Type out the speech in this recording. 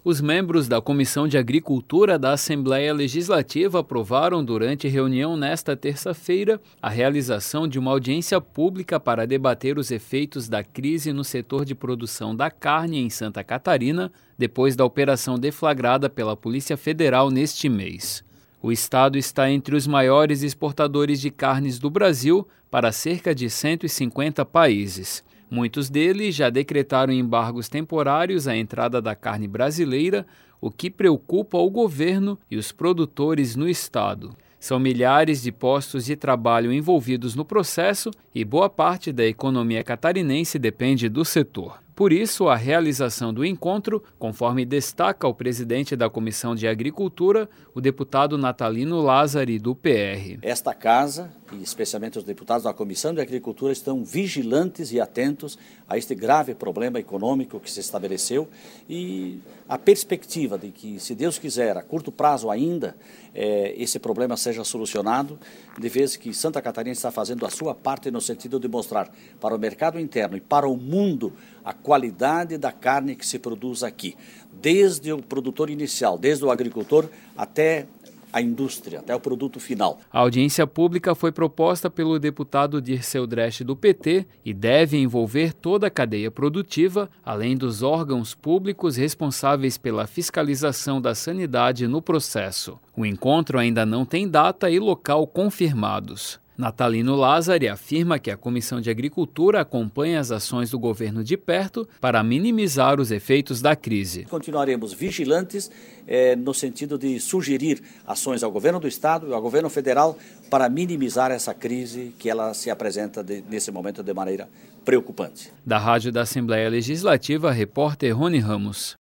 Os membros da Comissão de Agricultura da Assembleia Legislativa aprovaram durante reunião nesta terça-feira a realização de uma audiência pública para debater os efeitos da crise no setor de produção da carne em Santa Catarina, depois da operação deflagrada pela Polícia Federal neste mês. O estado está entre os maiores exportadores de carnes do Brasil para cerca de 150 países. Muitos deles já decretaram embargos temporários à entrada da carne brasileira, o que preocupa o governo e os produtores no estado. São milhares de postos de trabalho envolvidos no processo e boa parte da economia catarinense depende do setor. Por isso, a realização do encontro, conforme destaca o presidente da Comissão de Agricultura, o deputado Natalino Lázari, do PR. Esta casa, e especialmente os deputados da Comissão de Agricultura, estão vigilantes e atentos a este grave problema econômico que se estabeleceu e a perspectiva de que, se Deus quiser, a curto prazo ainda, esse problema seja solucionado, de vez que Santa Catarina está fazendo a sua parte no sentido de mostrar para o mercado interno e para o mundo a qualidade da carne que se produz aqui, desde o produtor inicial, desde o agricultor até a indústria, até o produto final. A audiência pública foi proposta pelo deputado Dirceu Dresch, do PT, e deve envolver toda a cadeia produtiva, além dos órgãos públicos responsáveis pela fiscalização da sanidade no processo. O encontro ainda não tem data e local confirmados. Natalino Lázari afirma que a Comissão de Agricultura acompanha as ações do governo de perto para minimizar os efeitos da crise. Continuaremos vigilantes no sentido de sugerir ações ao governo do estado e ao governo federal para minimizar essa crise que ela se apresenta nesse momento de maneira preocupante. Da Rádio da Assembleia Legislativa, repórter Rony Ramos.